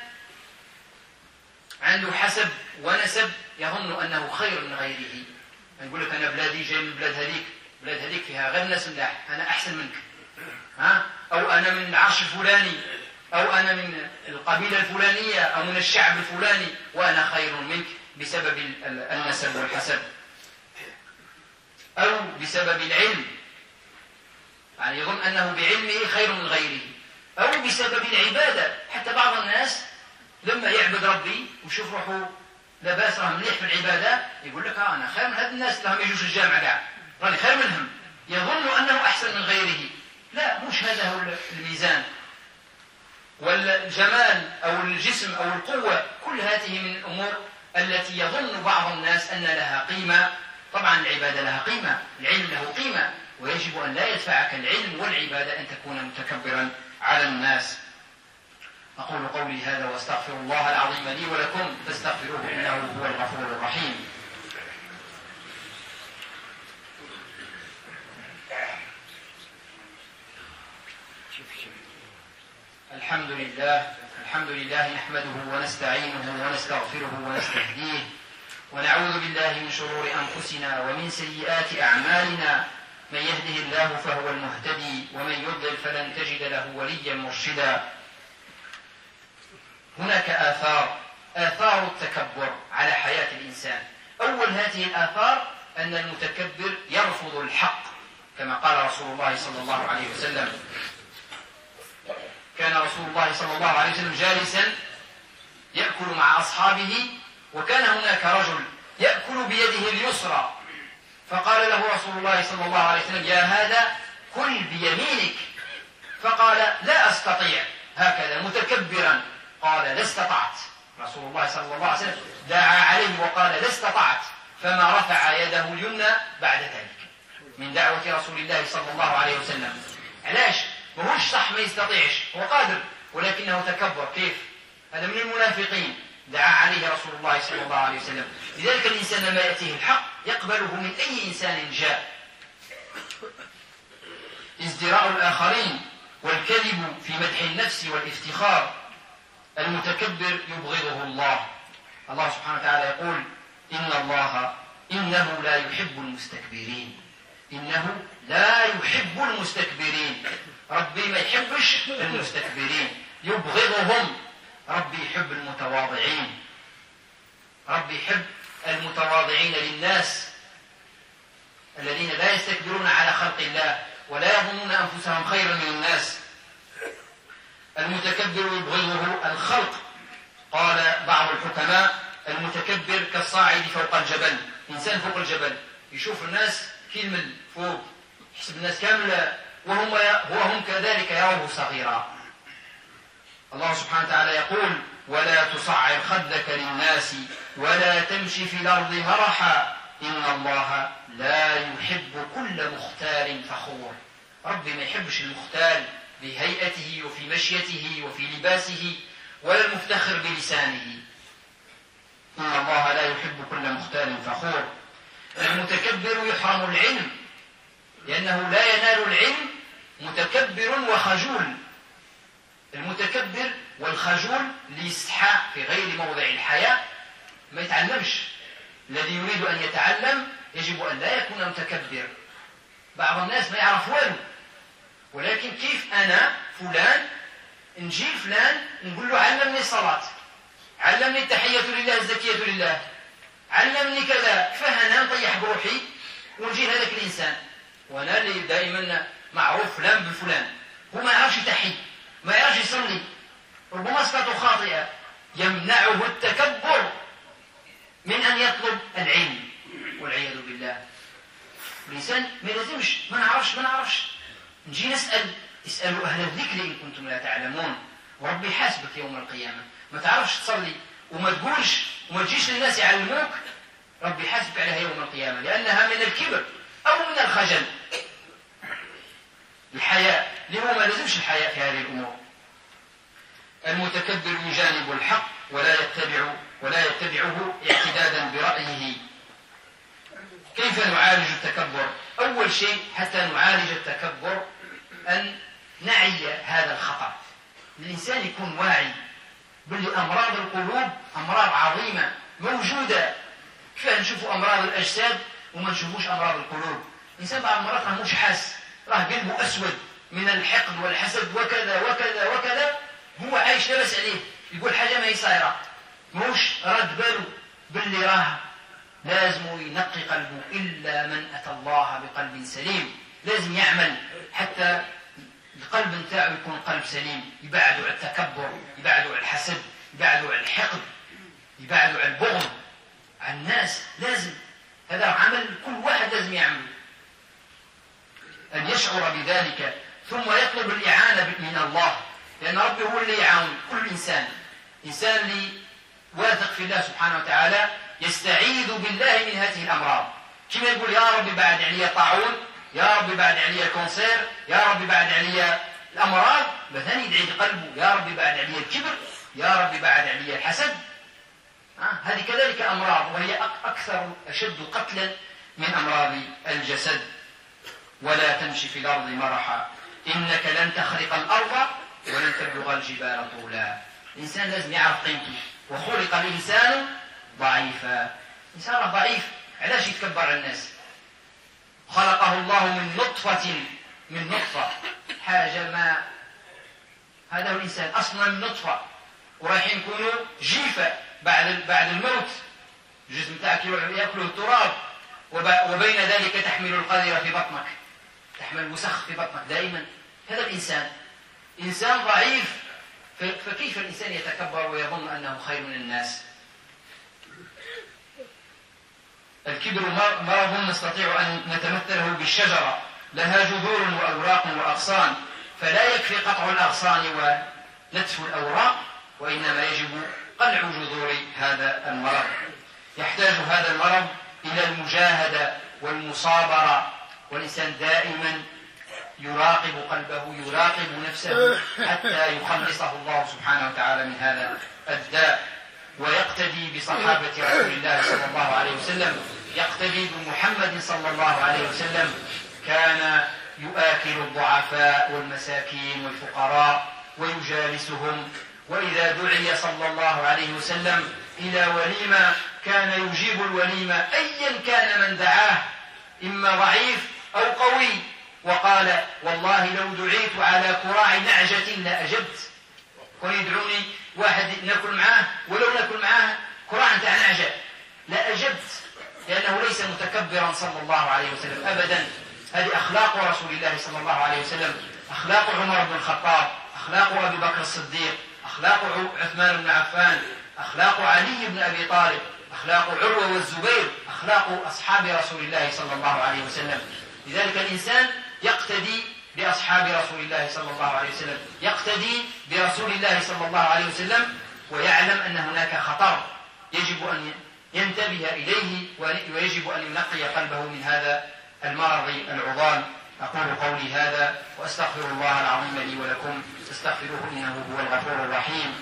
عنده حسب ونسب، يظن أنه خير من غيره. يقول لك أنا بلادي جاي من بلاد هذيك فيها غير ناس ملاح، أنا أحسن منك، أو أنا من العرش الفلاني، أو أنا من القبيلة الفلانية، أو من الشعب الفلاني، وأنا خير منك بسبب النسب والحسب، أو بسبب العلم، يعني يظن أنه بعلمه خير من غيره، أو بسبب العبادة. حتى بعض الناس لما يعبد ربي ويشوف روحه لاباس راه مليح في العبادة، يقول لك أنا خير من هذا الناس اللي هم يجوش الجامعة كاع، راني خير منهم، يظن أنه أحسن من غيره. لا، مش هذا هو الميزان. والجمال أو الجسم أو القوة، كل هذه من الأمور التي يظن بعض الناس أن لها قيمة. طبعا العبادة لها قيمة، العلم له قيمة، ويجب أن لا يدفعك العلم والعبادة أن تكون متكبرا على الناس. أقول قولي هذا وأستغفر الله العظيم لي ولكم فاستغفروه إنه هو الغفور الرحيم. الحمد لله نحمده ونستعينه ونستغفره ونستهديه، ونعوذ بالله من شرور أنفسنا ومن سيئات أعمالنا، من يهده الله فهو المهتدي ومن يضلل فلن تجد له وليا مرشدا. هناك آثار التكبر على حياة الإنسان. أول هذه الآثار أن المتكبر يرفض الحق، كما قال رسول الله صلى الله عليه وسلم. كان رسول الله صلى الله عليه وسلم جالسا يأكل مع أصحابه، وكان هناك رجل يأكل بيده اليسرى، فقال له رسول الله صلى الله عليه وسلم يا هذا كل بيمينك، فقال لا أستطيع، هكذا متكبرا. قال لا استطعت. رسول الله صلى الله عليه وسلم دعا عليه وقال لا استطعت، فما رفع يده اليمنى بعد ذلك من دعوة رسول الله صلى الله عليه وسلم. علاش؟ ماهوش صح ما يستطيعش، هو قادر ولكنه تكبر. كيف؟ هذا من المنافقين. دعا عليه رسول الله صلى الله عليه وسلم. لذلك الإنسان لما يأتيه الحق يقبله من أي إنسان جاء. ازدراء الآخرين والكذب في مدح النفس والافتخار. المتكبر يبغضه الله. الله سبحانه وتعالى يقول إنه لا يحب المستكبرين. إنه لا يحب المستكبرين. ربي ما يحبش المستكبرين. يبغضهم. ربي يحب المتواضعين، ربي يحب المتواضعين للناس الذين لا يستكبرون على خلق الله ولا يظنون أنفسهم خيرا من الناس. المتكبر يبغضه الخلق. قال بعض الحكماء: المتكبر كالصاعد فوق الجبل. إنسان فوق الجبل يشوف الناس كيلمل فوق، يحسب الناس كاملة وهم كذلك يروه صغيرا. الله سبحانه وتعالى يقول: ولا تصعر خدك للناس ولا تمشي في الأرض مرحا إن الله لا يحب كل مختال فخور. ربي ما يحبش المختال بهيئته وفي مشيته وفي لباسه، ولا المفتخر بلسانه. إن الله لا يحب كل مختال فخور. المتكبر يحرم العلم لأنه لا ينال العلم متكبر وخجول. المتكبر والخجول اللي يستحى في غير موضع الحياة ما يتعلمش. الذي يريد أن يتعلم يجب أن لا يكون متكبر. بعض الناس ما يعرف والو، ولكن كيف أنا فلان نجي فلان نقول له: علمني الصلاة، علمني التحية لله الزكية لله، علمني كذا، فهنا نطيح بروحي ونجي هذاك الإنسان. وأنا اللي دائما معروف فلان بفلان، هو ما يعرفش يتحي، ما يعرفش يصلي، ربما صلاته خاطئة، يمنعه التكبر من أن يطلب العلم والعياذ بالله. الإنسان ما يلزمش ما نعرفش نجي اسألوا أهل الذكر إن كنتم لا تعلمون، وربي يحاسبك يوم القيامة. ما تعرفش تصلي وما تقولش وما تجيش للناس يعلموك، ربي يحاسبك عليها يوم القيامة، لأنها من الكبر أو من الخجل. الحياء اللي هو ما لازمش الحياء في هذه الأمور. المتكبر يجانب الحق ولا يتبعه اعتدادا برأيه. كيف نعالج التكبر؟ أول شيء حتى نعالج التكبر أن نعي هذا الخطأ. الإنسان يكون واعي باللي أمراض القلوب أمراض عظيمة موجودة. كيف نشوف أمراض الأجساد وما نشوفوش أمراض القلوب؟ الإنسان بعض المرات راه مش حاس، راه قلبه أسود من الحقد والحسد وكذا وكذا وكذا، هو عايش لابس عليه، يقول حاجة ما هي صايرة، موش رد باله باللي راه لازم ينقي قلبه. إلا من أتى الله بقلب سليم. لازم يعمل حتى القلب نتاعو يكون قلب سليم، يبعدوا على التكبر، يبعدوا على الحسد، يبعدوا على الحقد، يبعدوا على البغض على الناس. لازم هذا عمل كل واحد لازم يعمله، أن يشعر بذلك، ثم يطلب الإعانة من الله، لأن ربي هو اللي يعاون كل إنسان. إنسان اللي واثق في الله سبحانه وتعالى يستعيذ بالله من هذه الأمراض، كما يقول: يا ربي بعد علي طاعون، يا ربي بعد علي الكونسير، يا ربي بعد علي الأمراض. مثلا يدعي قلبه: يا ربي بعد علي الكبر، يا ربي بعد علي الحسد. هذه كذلك أمراض، وهي أشد قتلا من أمراض الجسد. ولا تمشي في الأرض مرحا إنك لن تخرق الأرض ولن تبلغ الجبال طولا. الإنسان لازم يعرف قيمته، وخلق الإنسان ضعيفا. الإنسان ضعيف، علاش يتكبر على الناس؟ خلقه الله من نطفة حاجة ما، هذا هو الإنسان أصلا من نطفة، ورايحين يكونوا جيفة بعد الموت. الجسم تاعك يأكله التراب، وبين ذلك تحمل القذر في بطنك، تحمل الوسخ في بطنك دائما. هذا الإنسان إنسان ضعيف، فكيف الإنسان يتكبر ويظن أنه خير من الناس؟ الكبر مرض نستطيع أن نتمثله بالشجرة، لها جذور وأوراق وأغصان، فلا يكفي قطع الأغصان ونتف الأوراق، وإنما يجب قلع جذور هذا المرض. يحتاج هذا المرض إلى المجاهدة والمصابرة، والإنسان دائما يراقب قلبه، يراقب نفسه حتى يخلصه الله سبحانه وتعالى من هذا الداء، ويقتدي بصحابة رسول الله صلى الله عليه وسلم، يقتدي بمحمد صلى الله عليه وسلم. كان يؤكل الضعفاء والمساكين والفقراء ويجالسهم، وإذا دعي صلى الله عليه وسلم إلى وليمة كان يجيب الوليمة أيا كان من دعاه، إما ضعيف أو قوي، وقال: والله لو دعيت على كراع نعجة لأجبت. كون يدعوني واحد ناكل معاه ولو ناكل معاه كراع نتاع نعجة لا أجبت، لأنه ليس متكبرا صلى الله عليه وسلم أبدا. هذه أخلاق رسول الله صلى الله عليه وسلم، أخلاق عمر بن الخطاب، أخلاق أبي بكر الصديق، أخلاق عثمان بن عفان، أخلاق علي بن أبي طالب، أخلاق عروة والزبير، أخلاق أصحاب رسول الله صلى الله عليه وسلم. لذلك الإنسان يقتدي بأصحاب رسول الله صلى الله عليه وسلم، يقتدي برسول الله صلى الله عليه وسلم، ويعلم أن هناك خطر يجب أن ينتبه إليه، ويجب أن ينقي قلبه من هذا المرض العظام. أقول قولي هذا وأستغفر الله العظيم لي ولكم، استغفروه إنه هو الغفور الرحيم.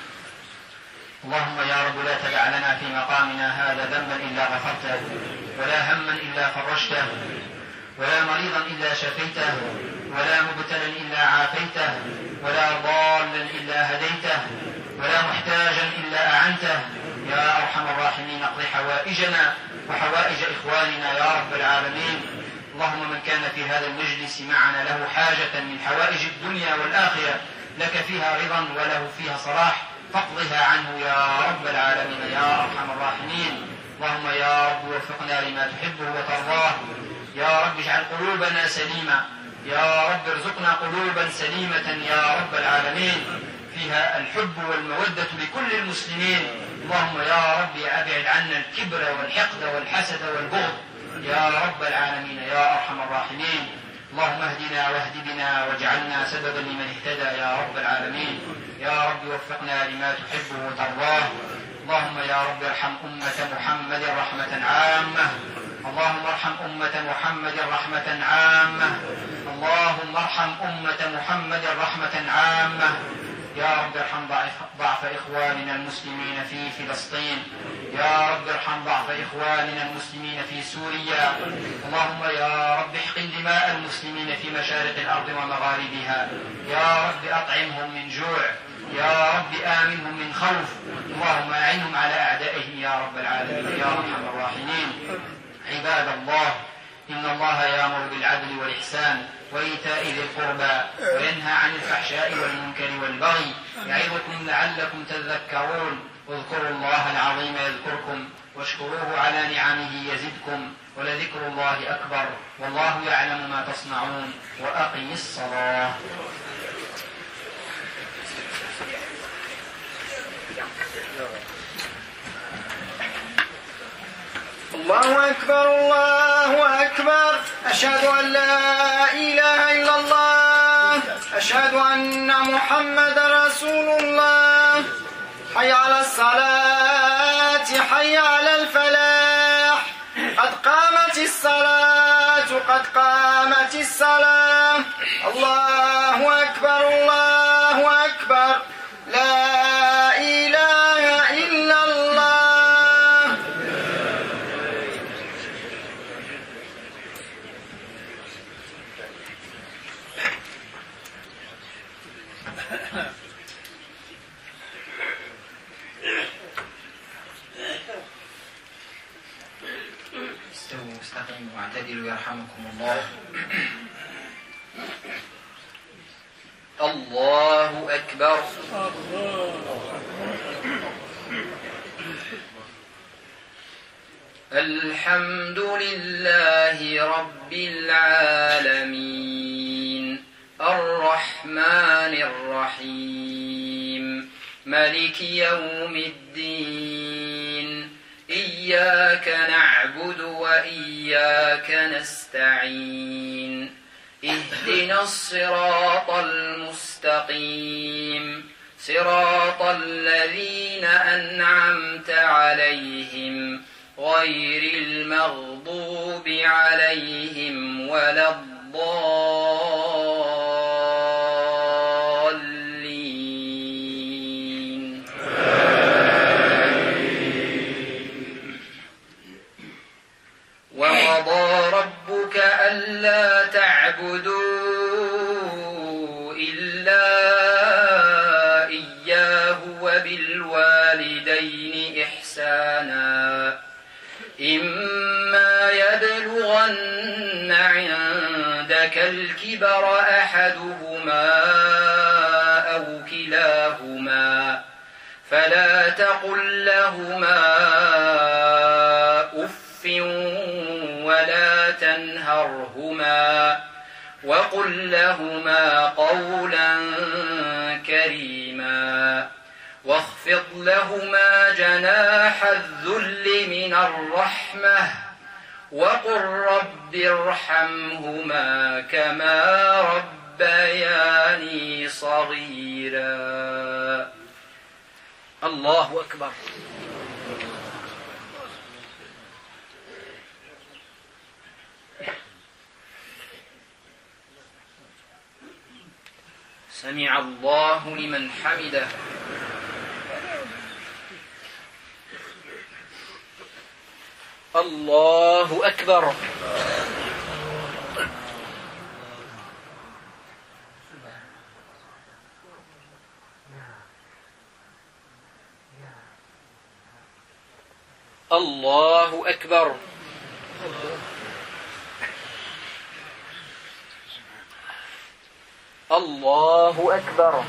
اللهم يا رب لا تدع لنا في مقامنا هذا ذنبا إلا غفرته، ولا هما إلا فرجته، ولا مريضا إلا شفيته، ولا مبتلا إلا عافيته، ولا ضالا إلا هديته، ولا محتاجا إلا أعنته. يا أرحم الراحمين اقض حوائجنا وحوائج إخواننا يا رب العالمين. اللهم من كان في هذا المجلس معنا له حاجة من حوائج الدنيا والآخرة لك فيها رضا وله فيها صلاح فاقضها عنه يا رب العالمين يا أرحم الراحمين. اللهم يا رب وفقنا لما تحبه وترضاه. يا رب اجعل قلوبنا سليمة، يا رب ارزقنا قلوبا سليمة يا رب العالمين فيها الحب والمودة لكل المسلمين. اللهم يا رب ابعد عنا الكبر والحقد والحسد والبغض يا رب العالمين يا أرحم الراحمين. اللهم اهدنا واهد بنا واجعلنا سببا لمن اهتدى يا رب العالمين. يا رب وفقنا لما تحبه وترضاه. اللهم يا رب ارحم أمة محمد رحمة عامة. اللهم ارحم أمة محمد رحمة عامة. اللهم ارحم أمة محمد رحمة عامة. يا رب ارحم ضعف إخواننا المسلمين في فلسطين. يا رب ارحم ضعف إخواننا المسلمين في سوريا. اللهم يا رب احقن دماء المسلمين في مشارق الأرض ومغاربها. يا رب أطعمهم من جوع، يا رب آمنهم من خوف. اللهم أعنهم على أعدائهم يا رب العالمين يا أرحم الراحمين. عباد الله، إن الله يأمر بالعدل والإحسان وإيتاء ذي القربى وينهى عن الفحشاء والمنكر والبغي يعظكم لعلكم تذكرون. اذكروا الله العظيم يذكركم واشكروه على نعمه يزدكم ولذكر الله أكبر والله يعلم ما تصنعون. وأقم الصلاة. الله أكبر الله أكبر. أشهد أن لا إله إلا الله. أشهد أن محمد رسول الله. حي على الصلاة، حي على الفلاح. قد قامت الصلاة، قد قامت الصلاة. الله أكبر الله أكبر. لا إله إلا الله. استووا واستقيموا واعتدلوا يرحمكم الله. الله أكبر. الحمد لله رب العالمين الرحمن الرحيم مالك يوم الدين إياك نعبد وإياك نستعين اهدنا الصراط المستقيم صراط الذين أنعمت عليهم غير المغضوب عليهم ولا الضالين. وقضى ربك ألا تعبدوا إلا إياه وبالوالدين إحسانا إما يبلغن عندك الكبر أحدهما أو كلاهما كلاهما فلا تقل لهما أف ولا تنهرهما وقل لهما قولا كريما واخفض لهما جناح الذل من الرحمة وقل رب ارحمهما كما ربياني صغيرا. الله أكبر. سمع الله لمن حمده. الله أكبر. الله أكبر. الله أكبر.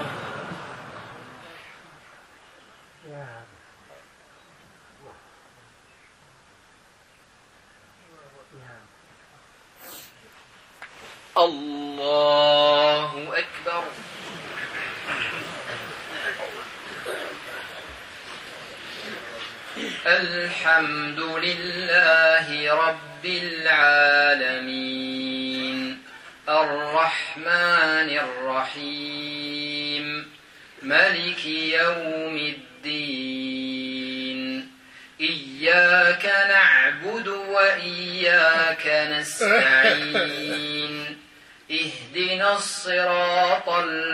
الله أكبر. الحمد لله رب العالمين الرحمن الرحيم ملك يوم الدين إياك نعبد وإياك نستعين اهدنا الصراط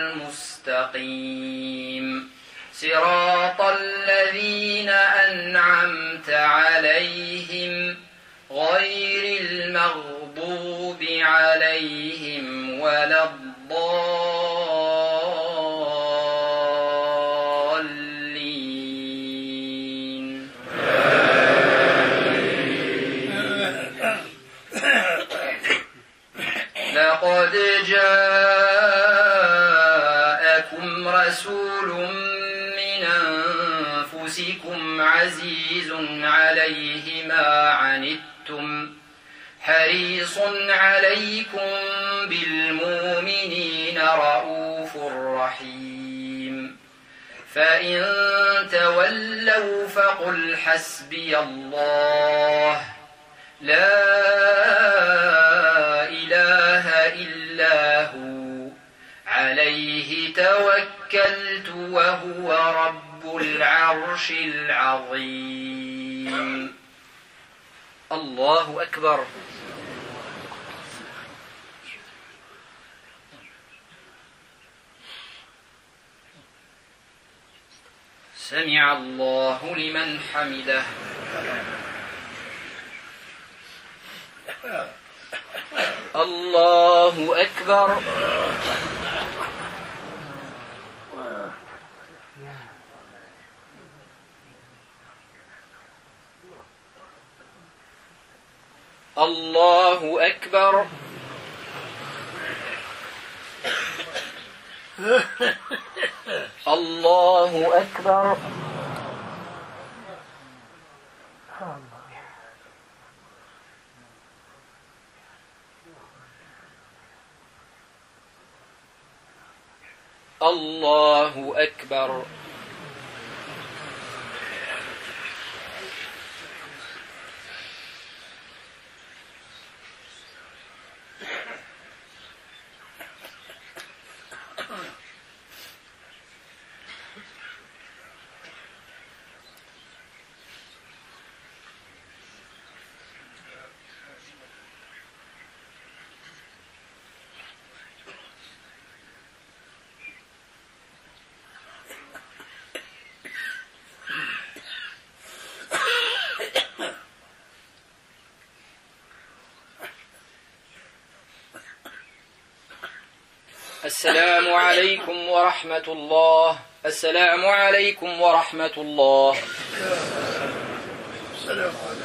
المستقيم صراط الذين أنعمت عليهم غير المغضوب عليهم ولا الضالين. لقد جاءكم رسول من أنفسكم عزيز عليه ما عنتم حريص عليكم بالمؤمنين رؤوف رحيم فإن تولوا فقل حسبي الله لا إله إلا هو عليه توكلت وهو رب العرش العظيم. الله أكبر. سمع الله لمن حمده. الله أكبر. الله أكبر. الله أكبر. الله أكبر. السلام عليكم ورحمة الله. السلام عليكم ورحمة الله. السلام عليكم.